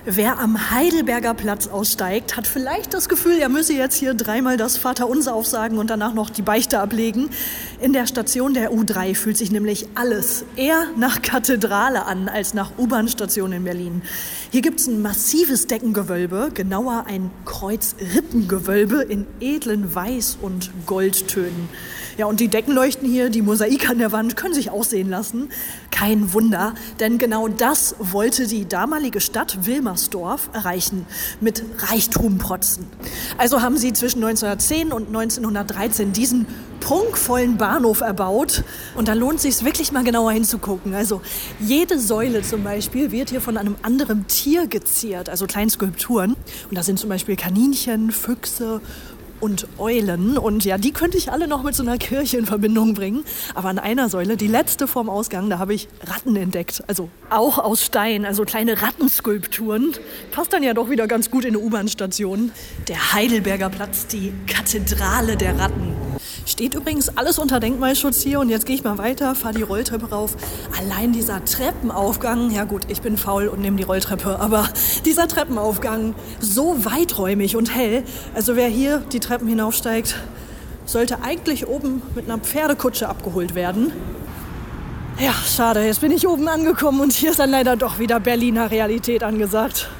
Wer am Heidelberger Platz aussteigt, hat vielleicht das Gefühl, er müsse jetzt hier dreimal das Vaterunser aufsagen und danach noch die Beichte ablegen. In der Station der U3 fühlt sich nämlich alles eher nach Kathedrale an als nach U-Bahn-Station in Berlin. Hier gibt es ein massives Deckengewölbe, genauer ein Kreuzrippengewölbe in edlen Weiß- und Goldtönen. Ja, und die Deckenleuchten hier, die Mosaik an der Wand, können sich aussehen lassen. Kein Wunder, denn genau das wollte die damalige Stadt Wilmersdorf erreichen, mit Reichtum protzen. Also haben sie zwischen 1910 und 1913 diesen prunkvollen Bahnhof erbaut. Und da lohnt es sich wirklich mal genauer hinzugucken. Also jede Säule zum Beispiel wird hier von einem anderen Tier geziert, also kleinen Skulpturen. Und da sind zum Beispiel Kaninchen, Füchse und Eulen. Und ja, die könnte ich alle noch mit so einer Kirche in Verbindung bringen. Aber an einer Säule, die letzte vorm Ausgang, da habe ich Ratten entdeckt. Also auch aus Stein, also kleine Rattenskulpturen. Passt dann ja doch wieder ganz gut in eine U-Bahn-Station. Der Heidelberger Platz, die Kathedrale der Ratten. Steht übrigens alles unter Denkmalschutz hier. Und jetzt gehe ich mal weiter, fahre die Rolltreppe rauf. Allein dieser Treppenaufgang, ja gut, ich bin faul und nehme die Rolltreppe, aber dieser Treppenaufgang, so weiträumig und hell. Also wer hier die Treppen hinaufsteigt, sollte eigentlich oben mit einer Pferdekutsche abgeholt werden. Ja, schade, jetzt bin ich oben angekommen und hier ist dann leider doch wieder Berliner Realität angesagt.